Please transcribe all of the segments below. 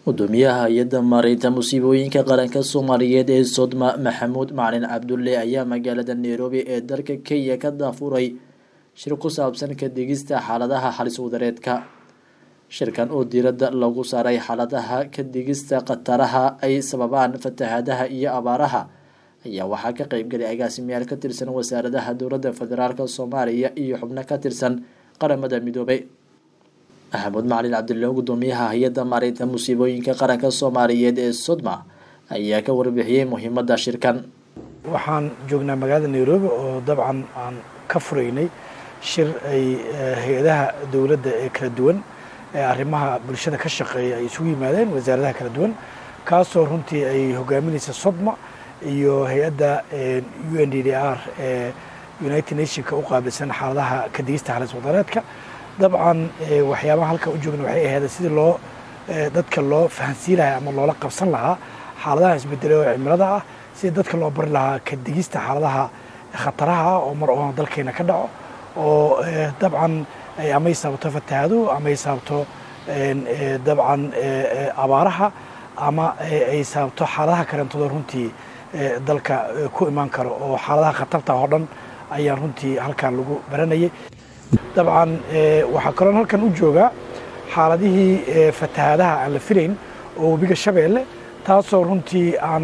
Gudoomiyaha hay'adda maaraynta musiibooyinka qaranka Soomaaliyeed ee Sodma Maxamuud Macalin Cabdulle ayaa magaalada Nairobi ee dalka Kenya ka daafuray shir ku saabsan ka digista xaaladaha halis wadareedka. Shirkan oo diiradda lagu saaray xaaladaha ka digista khataraha ay sababaan fatahaadaha iyo abaaraha ayaa waxaa ka qaybgalay agaasimayaal ka tirsan wasaaradaha dowladda federaalka Soomaaliya iyo xubno ka tirsan qaramada midoobay. Maxamuud Macalin Cabdulle, gudoomiyaha hay'adda maaraynta musiibooyinka qaranka Soomaaliyeed ee Sodma, ayaa ka warbixiyay muhiimadda shirkan. Waxaan joognaa magaalada Nairobi oo dabcan aan ka furaynay shir ay hay'adaha dowladda ee kala duwan ee arrimaha bulshada ka shaqeeya ay isugu yimaadeen wasaaradaha kala duwan, kaasoo runtii ay hogaaminaysa Sodma iyo hay'adda UNDDR ee United Nations u qaabilsan xaaladaha ka digista halis wadareedka. dabcan waxyaabaha halka u joogna waxay ahayd sidii loo dadka loo fahansiin lahaa ama loola qabsan lahaa xaaladaha isbedelay oo cimilada ah, sidii dadka loo bari lahaa ka digista xaaladaha khataraha oo mar oo dalkeena ka dhaco oo dabcan ay ama sababto fatahaado ama ay sababto dabcan abaaraha ama ay sababto xaaladaha kalentooda runtii dalka ku imaan karo oo xaaladaha khatarta oo dhan ayaa runtii halkan lagu baranayay. dabcan waxaa kaloo halkan u jooga xaaladihii fatahaadaha aan la filayn oo webiga Shabeelle, taasoo runtii aan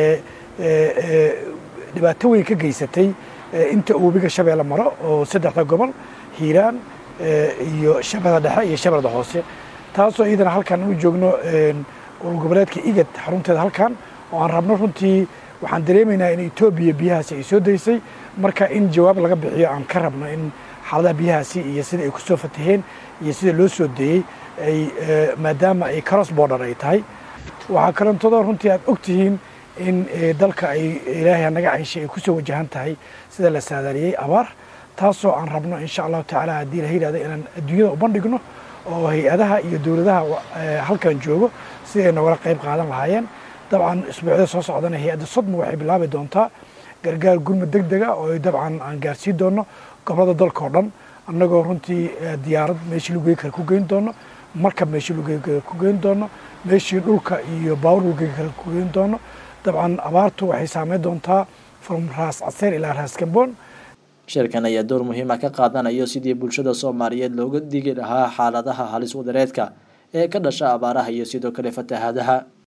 dhibaato weyn ka geysatay inta uu webiga Shabeelle maro oo saddexda gobol Hiiraan iyo Shabeellada Dhexe iyo Shabeellada Hoose, taasoo iyadana halkan u joogno goboleedka IGAD xarunteeda halkan oo aan rabno runtii waxaan dareemaynaa in Itoobiya biyahaasi ay soo daysay, marka in jawaab laga bixiyo aan ka rabno in xaaladaha biyahaasi iyo sida ay ku soo fataheen iyo sida loo soo deeyay ay maadaama ay cross border ay tahay. waxaa kalentooda runtii aad ogtihiin in dalka ay ilaahay naga cayshay ay ku soo wajahan tahay sida la saadaaliyay abaar, taasoo aan rabno insha allahu tacaala haddii la yidhahdo inaan adduunyada u bandhigno oo hay-adaha iyo dowladaha halkan joogo si ay nogala qayb qaadan lahaayeen. dabcan isbuucyada soo socdana hay-adda Sodma waxay bilaabi doontaa gargaar gurmad degdeg ah oo dabcan aan gaarsiin doono gobolada dalka oo dhan, annagoo runtii diyaarad meeshii lagu geyn kara ku geyn doono, markab meeshii lagu geyn kara ku geyn doono, meeshii dhulka iyo baawur lagu geyn kara ku geyn doono. dabcan abaartu waxay saameyn doontaa from Raas Caseer ilaa Raas Gamboon. Shirkan ayaa door muhiim ah ka qaadanayo sidii bulshada Soomaaliyeed looga digi lahaa xaaladaha halis wadareedka ee ka dhasha abaaraha iyo sidoo kale fatahaadaha.